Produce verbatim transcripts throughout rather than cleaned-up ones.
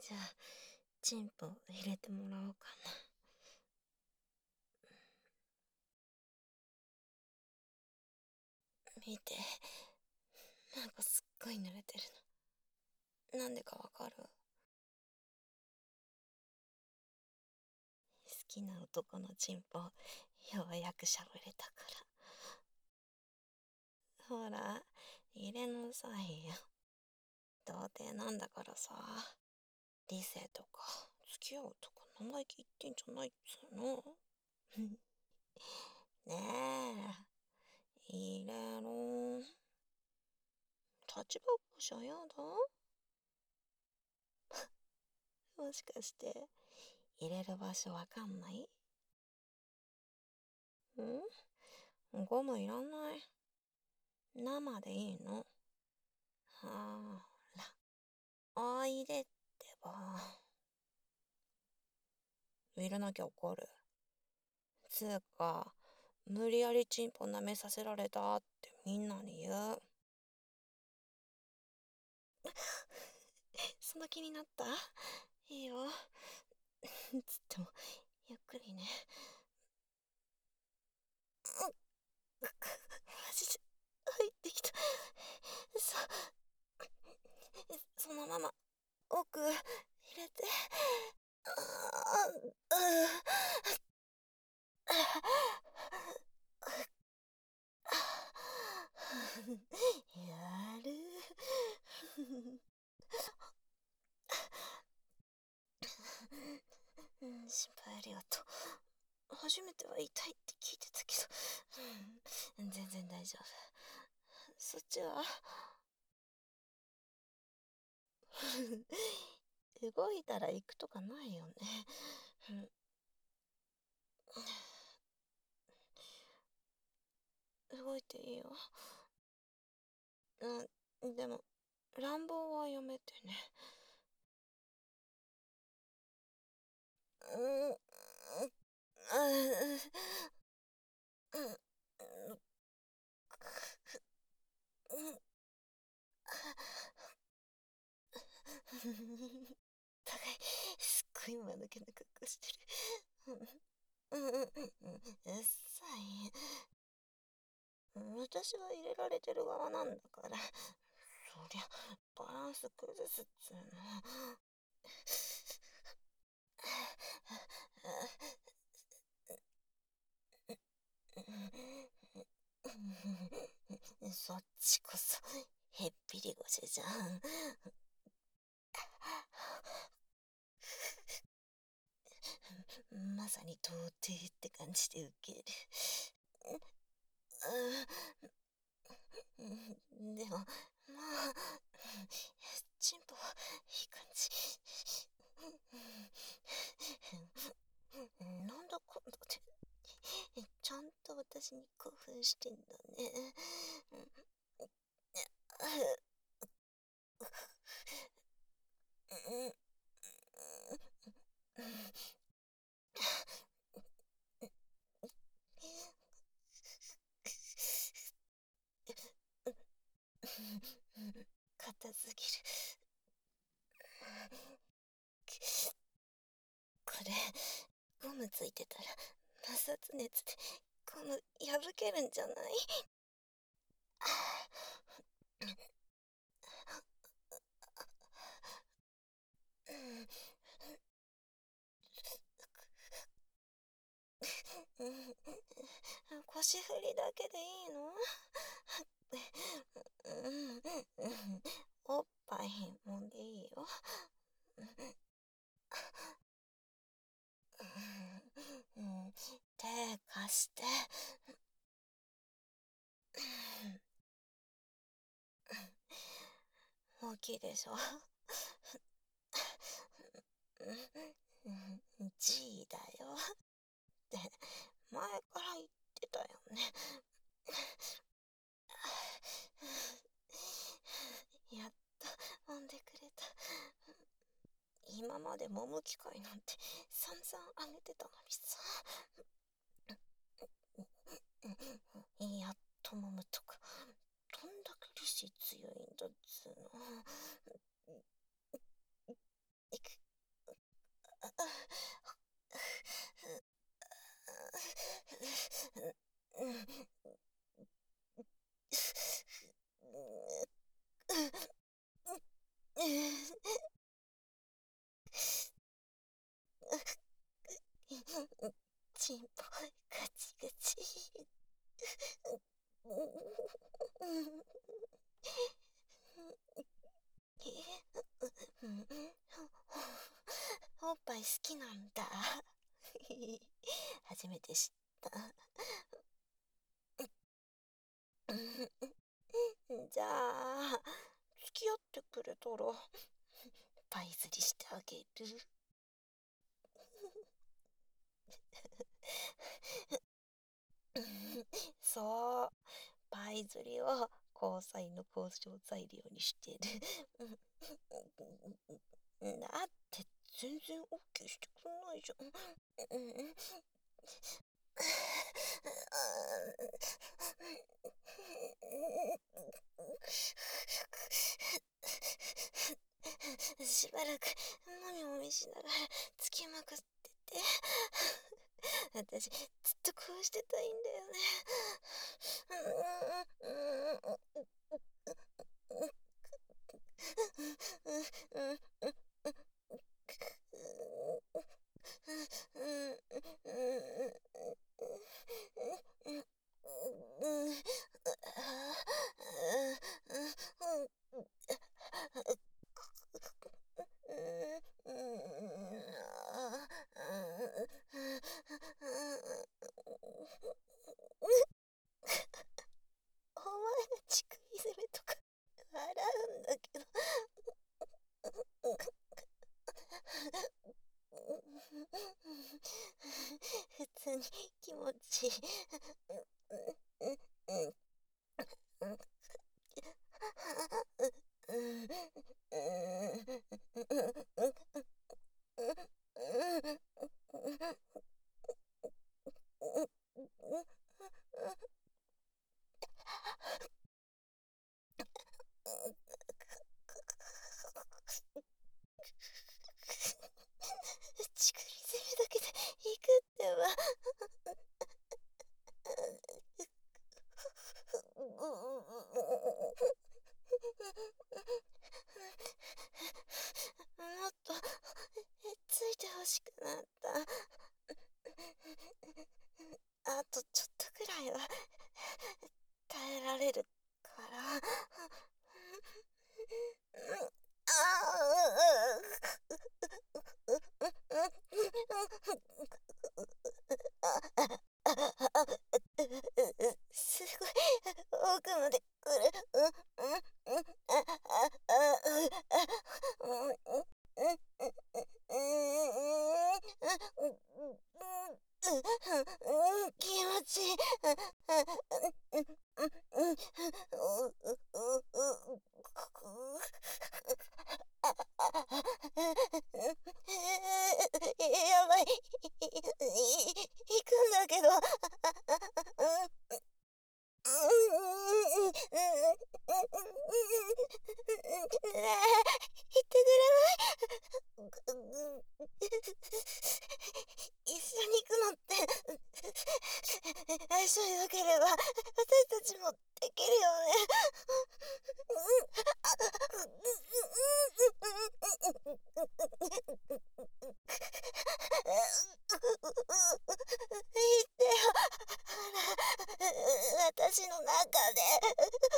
じゃあ、チンポ入れてもらおうかな。見て。なんかすっごい濡れてるの。なんでかわかる？好きな男のチンポ、ようやくしゃぶれたから。ほら、入れなさいよ。童貞なんだからさ。理性とか、付き合うとか生意気言ってんじゃないっつうの。ねえ、入れろ。立場保じゃやだ？もしかして、入れる場所わかんない？ん？ゴムいらない。生でいいの。はら、おいでってば。入れなきゃ怒る。つうか、無理やりチンポ舐めさせられたってみんなに言う。その気になった？いいよ。つっても、ゆっくりね。うん、マジで、入ってきた。そ、そのまま、奥、入れて。あー、うーやる。うん、心配ありがとう。初めては痛いって聞いてたけど、うん、全然大丈夫。そっちは？動いたら行くとかないよね。うん、動いていいよ。うん、でも、乱暴はやめてね。うん、うん、うん、うん、互い、すっごい間抜けな格好してる。うん、うん、うん、うん、うっさい。私は入れられてる側なんだから。そりゃ、バランス崩すっつうの。そっちこそ、へっぴり腰じゃん。まさに童貞って感じでウケる。うん、でも、まあ、チンポはいい感じ。なんだかんだで、ちゃんと私に興奮してんだね。硬すぎる。これ、ゴムついてたら摩擦熱でゴム破けるんじゃない？うん、腰振りだけでいいの？うん、おっぱいもんでいいよ。うん、手貸して。大きいでしょ？うん、G だよって前から言ってたよね。やっと揉んでくれた。今まで揉む機会なんて散々あげてたのにさ。やっと揉むとか、どんだけ理性強いんだっつうの。 チンポガチガチ。おっぱい好きなんだ。初めて知った。じゃあ、付き合ってくれたら、パイ釣りしてあげる。そう、パイ釣りを交際の交渉材料にしてる。だって全然 オーケー してくんないじゃん。しばらくもみもみしながらつきまくってて、私ずっとこうしてたいんだよね。お前が乳首攻めとか笑うんだけど。普通に気持ちいい。乳首攻めだけでいくってば。もっとついてほしくなった。あとちょっとくらいは耐えられるから。あすごい奥まで来る。気持ちいい。やばい。行くんだけど。言ってくれない一緒に行くのって相性良ければ私たちもできるよね。言ってよ。私の中で。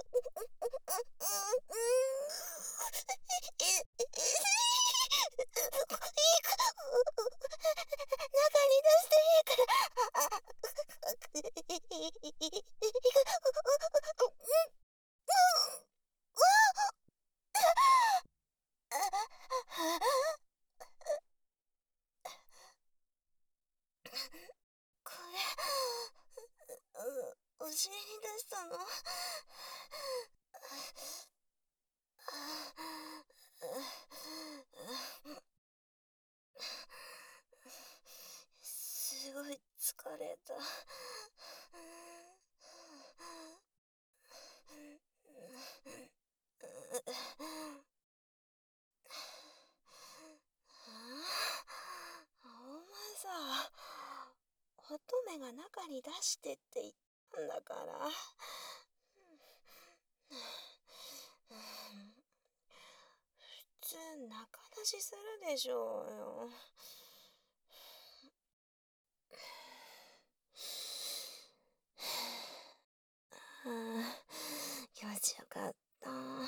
中に出していいから。これ、お尻に出したの？すごい疲れた。お前さ、乙女が中に出してって言ったんだから。 話するでしょうよ。ああ、気持ちよかった。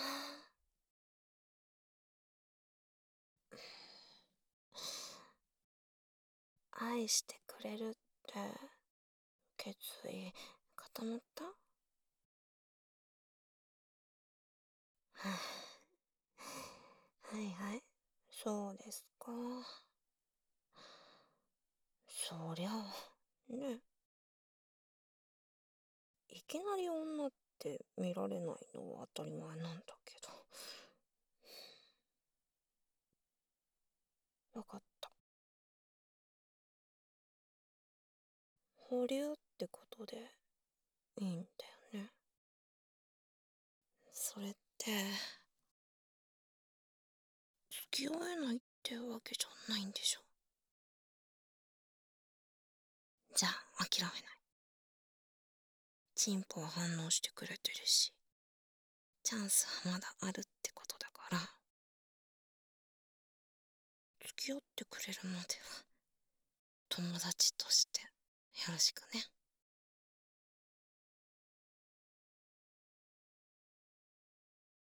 愛してくれるって決意固まった？はあ、はいはい、そうですか。そりゃあ、ね、いきなり女って見られないのは当たり前なんだけど。わかった。保留ってことでいいんだよね。それって、付き合えないってわけじゃないんでしょ。じゃあ、諦めない。チンポは反応してくれてるし、チャンスはまだあるってことだから、付き合ってくれるまでは、友達としてよろしくね。